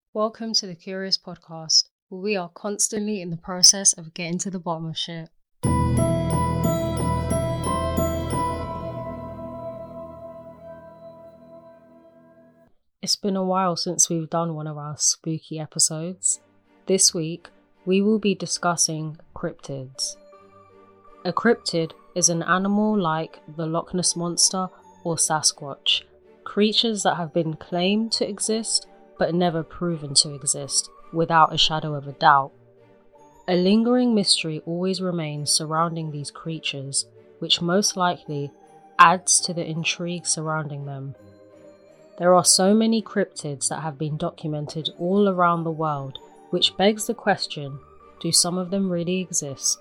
Welcome to the Curious Podcast, where we are constantly in the process of getting to the bottom of shit. It's been a while since we've done one of our spooky episodes. This week, we will be discussing cryptids. A cryptid is an animal like the Loch Ness Monster or Sasquatch, creatures that have been claimed to exist but never proven to exist, without a shadow of a doubt. A lingering mystery always remains surrounding these creatures, which most likely adds to the intrigue surrounding them. There are so many cryptids that have been documented all around the world, which begs the question, do some of them really exist?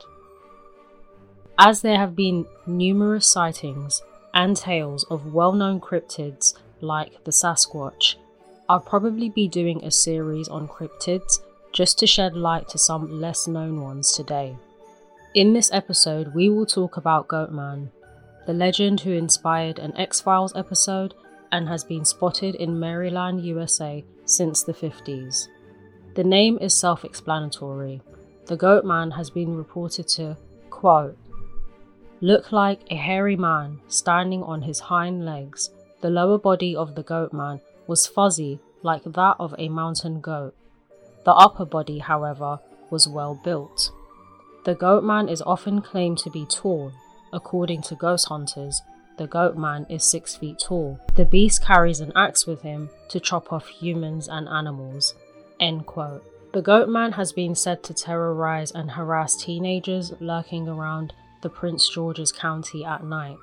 As there have been numerous sightings and tales of well-known cryptids like the Sasquatch, I'll probably be doing a series on cryptids just to shed light to some less known ones today. In this episode, we will talk about Goatman, the legend who inspired an X-Files episode and has been spotted in Maryland, USA since the 50s. The name is self-explanatory. The Goatman has been reported to, quote, look like a hairy man standing on his hind legs. The lower body of the Goatman was fuzzy like that of a mountain goat. The upper body, however, was well built. The Goatman is often claimed to be tall. According to ghost hunters, the Goatman is 6 feet tall. The beast carries an axe with him to chop off humans and animals. End quote. The Goatman has been said to terrorize and harass teenagers lurking around the Prince George's County at night.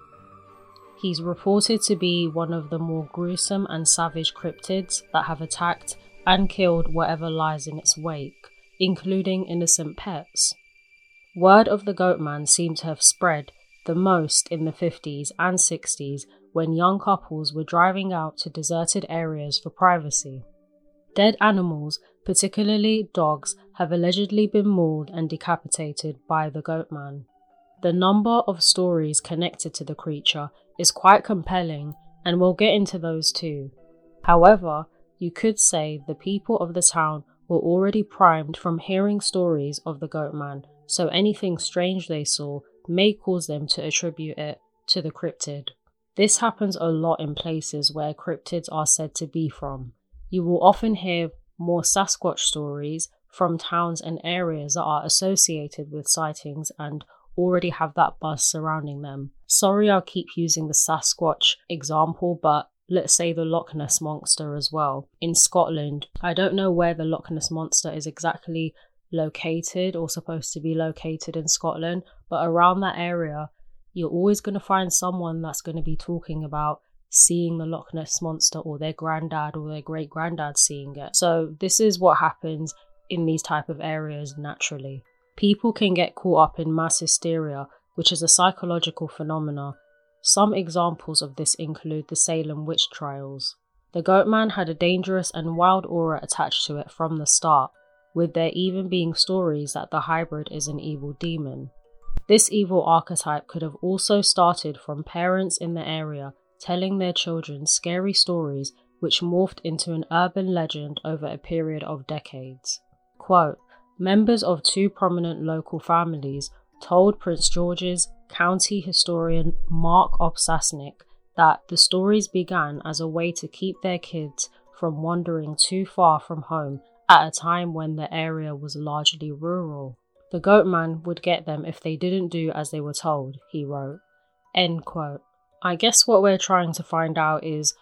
He's reported to be one of the more gruesome and savage cryptids that have attacked and killed whatever lies in its wake, including innocent pets. Word of the Goatman seemed to have spread the most in the 50s and 60s when young couples were driving out to deserted areas for privacy. Dead animals, particularly dogs, have allegedly been mauled and decapitated by the Goatman. The number of stories connected to the creature is quite compelling, and we'll get into those too. However, you could say the people of the town were already primed from hearing stories of the Goatman, so anything strange they saw may cause them to attribute it to the cryptid. This happens a lot in places where cryptids are said to be from. You will often hear more Sasquatch stories from towns and areas that are associated with sightings and already have that buzz surrounding them. Sorry I'll keep using the Sasquatch example, but let's say the Loch Ness Monster as well. In Scotland, I don't know where the Loch Ness Monster is exactly located or supposed to be located in Scotland, but around that area, you're always going to find someone that's going to be talking about seeing the Loch Ness Monster or their granddad or their great-granddad seeing it. So this is what happens in these type of areas naturally. People can get caught up in mass hysteria, which is a psychological phenomenon. Some examples of this include the Salem witch trials. The Goatman had a dangerous and wild aura attached to it from the start, with there even being stories that the hybrid is an evil demon. This evil archetype could have also started from parents in the area telling their children scary stories which morphed into an urban legend over a period of decades. Quote, members of two prominent local families told Prince George's County historian Mark Obsasnik that the stories began as a way to keep their kids from wandering too far from home at a time when the area was largely rural. The Goatman would get them if they didn't do as they were told, he wrote. End quote. I guess what we're trying to find out is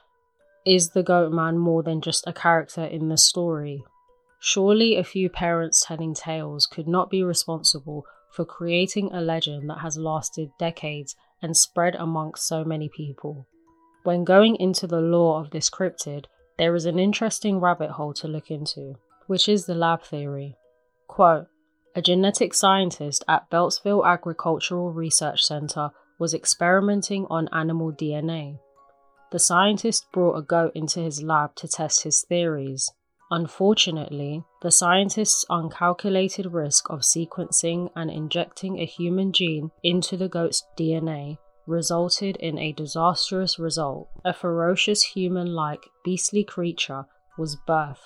the Goatman more than just a character in the story? Surely a few parents telling tales could not be responsible for creating a legend that has lasted decades and spread amongst so many people. When going into the lore of this cryptid, there is an interesting rabbit hole to look into, which is the lab theory. Quote, a genetic scientist at Beltsville Agricultural Research Center was experimenting on animal DNA. The scientist brought a goat into his lab to test his theories. Unfortunately, the scientist's uncalculated risk of sequencing and injecting a human gene into the goat's DNA resulted in a disastrous result. A ferocious human-like beastly creature was birthed,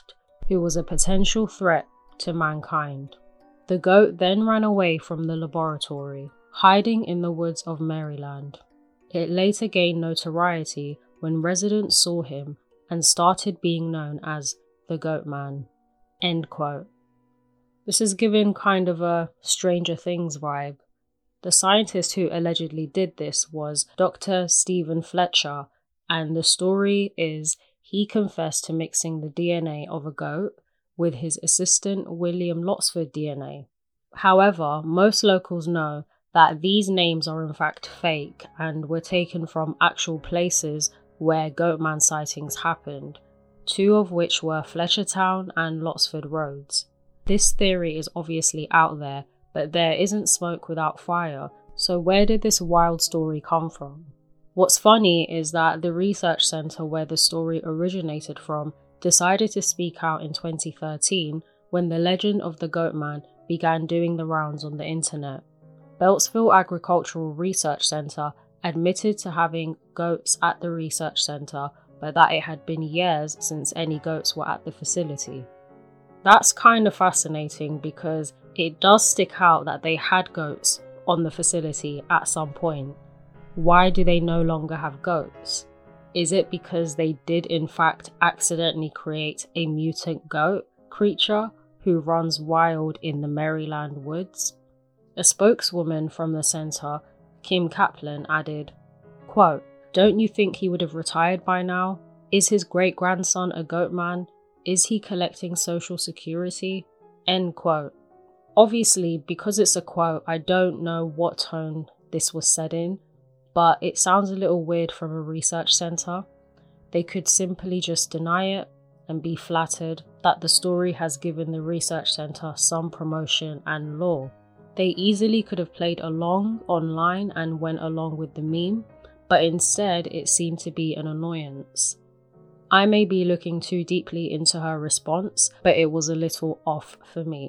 who was a potential threat to mankind. The goat then ran away from the laboratory, hiding in the woods of Maryland. It later gained notoriety when residents saw him and started being known as the Goat Man. End quote. This is giving kind of a Stranger Things vibe. The scientist who allegedly did this was Dr. Stephen Fletcher, and the story is he confessed to mixing the DNA of a goat with his assistant William Lotsford DNA. However, most locals know that these names are in fact fake and were taken from actual places where Goatman sightings happened, two of which were Fletchertown and Lotsford Roads. This theory is obviously out there, but there isn't smoke without fire, so where did this wild story come from? What's funny is that the research centre where the story originated from decided to speak out in 2013 when the legend of the Goatman began doing the rounds on the internet. Beltsville Agricultural Research Centre admitted to having goats at the research centre, but that it had been years since any goats were at the facility. That's kind of fascinating because it does stick out that they had goats on the facility at some point. Why do they no longer have goats? Is it because they did in fact accidentally create a mutant goat creature who runs wild in the Maryland woods? A spokeswoman from the centre, Kim Kaplan, added, quote, "Don't you think he would have retired by now? Is his great-grandson a goat man? Is he collecting social security?" End quote. Obviously, because it's a quote, I don't know what tone this was said in, but it sounds a little weird from a research centre. They could simply just deny it and be flattered that the story has given the research centre some promotion and lore. They easily could have played along online and went along with the meme, but instead it seemed to be an annoyance. I may be looking too deeply into her response, but it was a little off for me.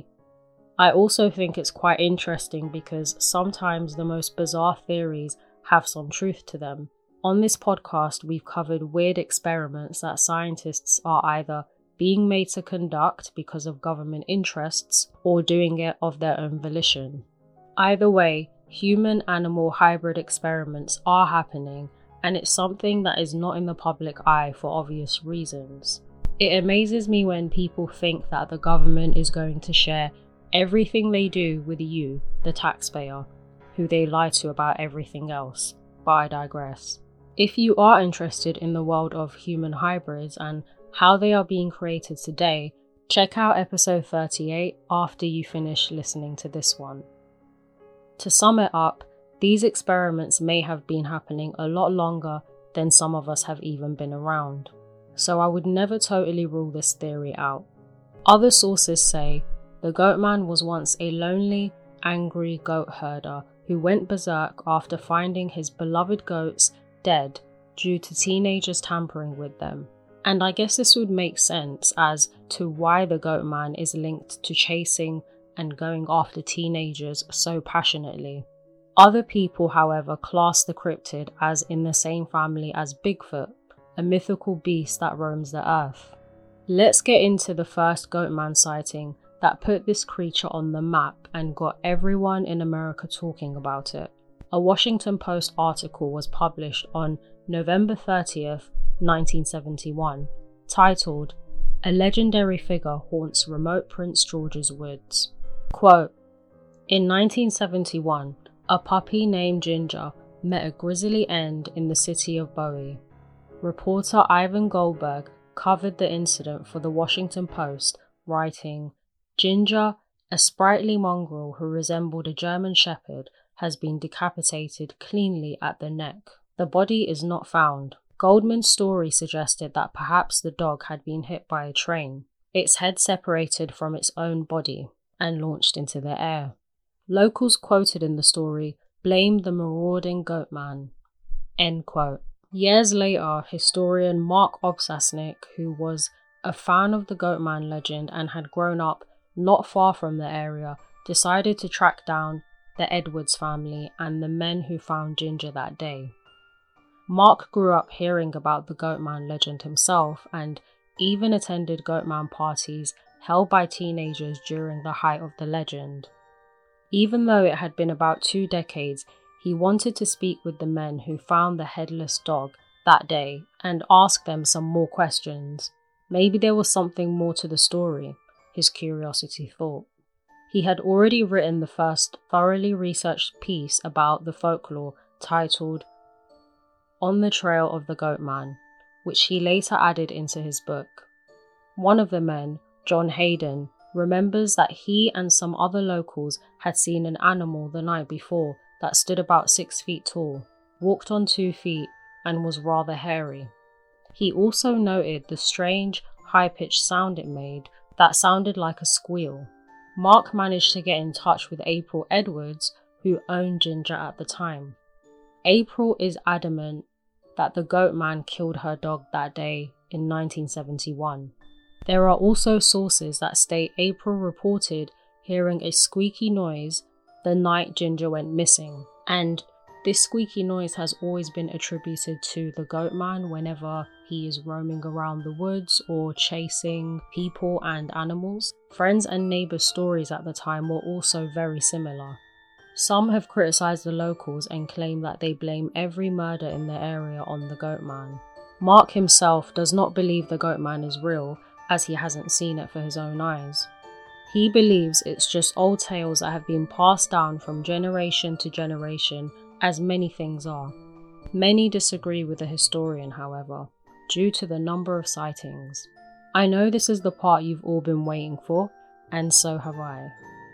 I also think it's quite interesting because sometimes the most bizarre theories have some truth to them. On this podcast, we've covered weird experiments that scientists are either being made to conduct because of government interests or doing it of their own volition. Either way, human-animal hybrid experiments are happening, and it's something that is not in the public eye for obvious reasons. It amazes me when people think that the government is going to share everything they do with you, the taxpayer, who they lie to about everything else, but I digress. If you are interested in the world of human hybrids and how they are being created today, check out episode 38 after you finish listening to this one. To sum it up, these experiments may have been happening a lot longer than some of us have even been around, so I would never totally rule this theory out. Other sources say the Goatman was once a lonely, angry goat herder who went berserk after finding his beloved goats dead due to teenagers tampering with them. And I guess this would make sense as to why the Goatman is linked to chasing and going after teenagers so passionately. Other people, however, class the cryptid as in the same family as Bigfoot, a mythical beast that roams the earth. Let's get into the first Goatman sighting that put this creature on the map and got everyone in America talking about it. A Washington Post article was published on November 30th, 1971, titled, "A Legendary Figure Haunts Remote Prince George's Woods." Quote, "In 1971, a puppy named Ginger met a grisly end in the city of Bowie. Reporter Ivan Goldberg covered the incident for the Washington Post, writing, Ginger, a sprightly mongrel who resembled a German shepherd, has been decapitated cleanly at the neck. The body is not found. Goldman's story suggested that perhaps the dog had been hit by a train. Its head separated from its own body and launched into the air. Locals quoted in the story blamed the marauding Goatman." End quote. Years later, historian Mark Obsasnik, who was a fan of the Goatman legend and had grown up not far from the area, decided to track down the Edwards family and the men who found Ginger that day. Mark grew up hearing about the Goatman legend himself, and even attended Goatman parties held by teenagers during the height of the legend. Even though it had been about 2 decades, he wanted to speak with the men who found the headless dog that day and ask them some more questions. Maybe there was something more to the story, his curiosity thought. He had already written the first thoroughly researched piece about the folklore titled On the Trail of the Goatman, which he later added into his book. One of the men, John Hayden, remembers that he and some other locals had seen an animal the night before that stood about 6 feet tall, walked on 2 feet, and was rather hairy. He also noted the strange, high-pitched sound it made that sounded like a squeal. Mark managed to get in touch with April Edwards, who owned Ginger at the time. April is adamant that the Goatman killed her dog that day in 1971. There are also sources that state April reported hearing a squeaky noise the night Ginger went missing, and this squeaky noise has always been attributed to the Goatman whenever he is roaming around the woods or chasing people and animals. Friends and neighbours' stories at the time were also very similar. Some have criticised the locals and claim that they blame every murder in their area on the Goatman. Mark himself does not believe the Goatman is real, as he hasn't seen it for his own eyes. He believes it's just old tales that have been passed down from generation to generation, as many things are. Many disagree with the historian, however, due to the number of sightings. I know this is the part you've all been waiting for, and so have I.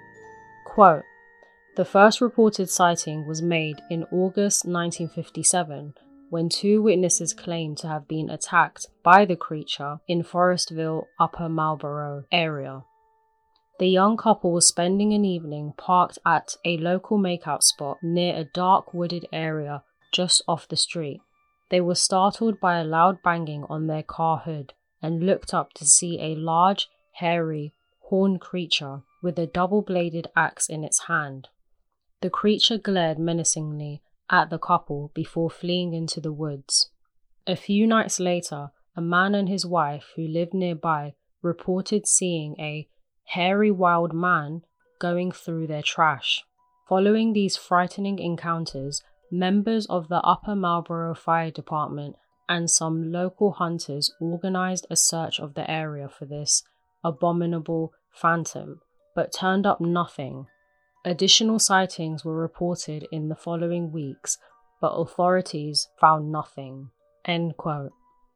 Quote, the first reported sighting was made in August 1957, when 2 witnesses claimed to have been attacked by the creature in Forestville, Upper Marlboro area. The young couple was spending an evening parked at a local makeout spot near a dark wooded area just off the street. They were startled by a loud banging on their car hood and looked up to see a large, hairy, horned creature with a double-bladed axe in its hand. The creature glared menacingly at the couple before fleeing into the woods. A few nights later, a man and his wife who lived nearby reported seeing a hairy wild man going through their trash. Following these frightening encounters, members of the Upper Marlboro Fire Department and some local hunters organized a search of the area for this abominable phantom, but turned up nothing. Additional sightings were reported in the following weeks, but authorities found nothing. End quote.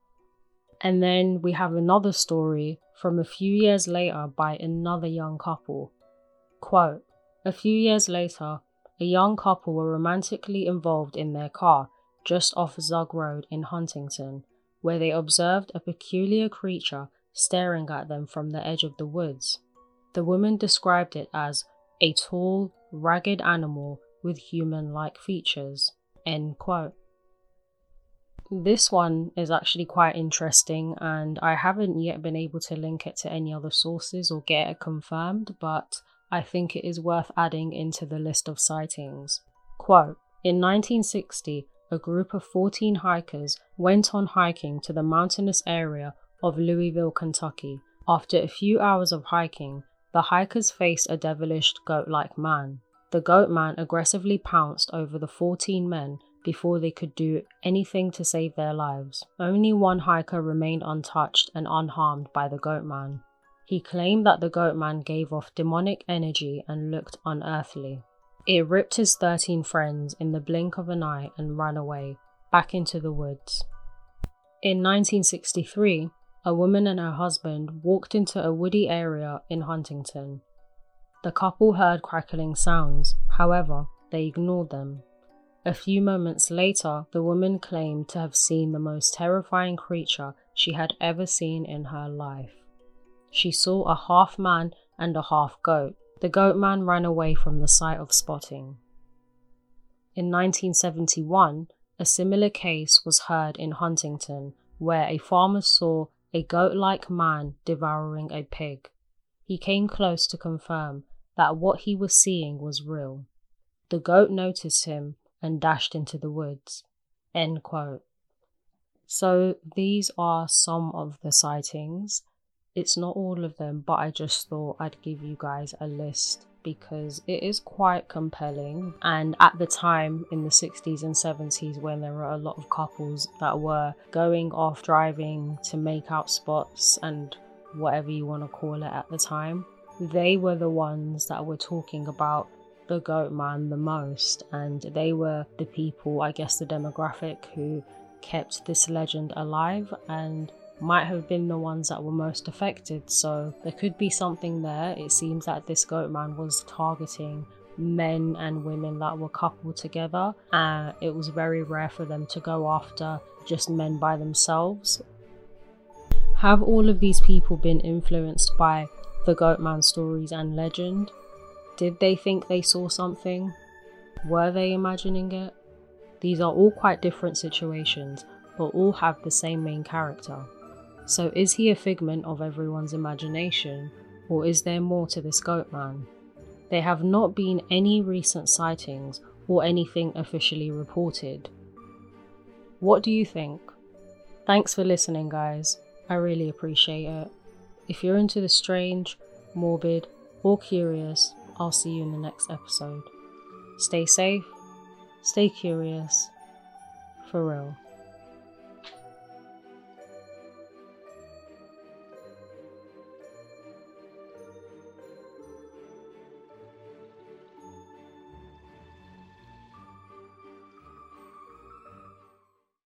And then we have another story from a few years later by another young couple. Quote, a few years later, a young couple were romantically involved in their car just off Zug Road in Huntington, where they observed a peculiar creature staring at them from the edge of the woods. The woman described it as a tall, ragged animal with human-like features. End quote. This one is actually quite interesting, and I haven't yet been able to link it to any other sources or get it confirmed, but I think it is worth adding into the list of sightings. Quote, in 1960, a group of 14 hikers went on hiking to the mountainous area of Louisville, Kentucky. After a few hours of hiking, the hikers faced a devilish goat-like man. The Goatman aggressively pounced over the 14 men before they could do anything to save their lives. Only one hiker remained untouched and unharmed by the Goatman. He claimed that the Goatman gave off demonic energy and looked unearthly. It ripped his 13 friends in the blink of an eye and ran away, back into the woods. In 1963, a woman and her husband walked into a woody area in Huntington. The couple heard crackling sounds, however, they ignored them. A few moments later, the woman claimed to have seen the most terrifying creature she had ever seen in her life. She saw a half man and a half goat. The Goatman ran away from the site of spotting. In 1971, a similar case was heard in Huntington, where a farmer saw a goat-like man devouring a pig. He came close to confirm that what he was seeing was real. The goat noticed him and dashed into the woods. End quote. So these are some of the sightings. It's not all of them, but I just thought I'd give you guys a list because it is quite compelling. And at the time in the 60s and 70s, when there were a lot of couples that were going off driving to make out spots and whatever you want to call it at the time, they were the ones that were talking about the goat man the most, and they were the people, I guess the demographic, who kept this legend alive and might have been the ones that were most affected. So there could be something there. It seems that this goat man was targeting men and women that were coupled together. It was very rare for them to go after just men by themselves. Have all of these people been influenced by the goat man stories and legend? Did they think they saw something? Were they imagining it? These are all quite different situations, but all have the same main character. So is he a figment of everyone's imagination, or is there more to this goat man? There have not been any recent sightings or anything officially reported. What do you think? Thanks for listening, guys. I really appreciate it. If you're into the strange, morbid, or curious, I'll see you in the next episode. Stay safe, stay curious, for real.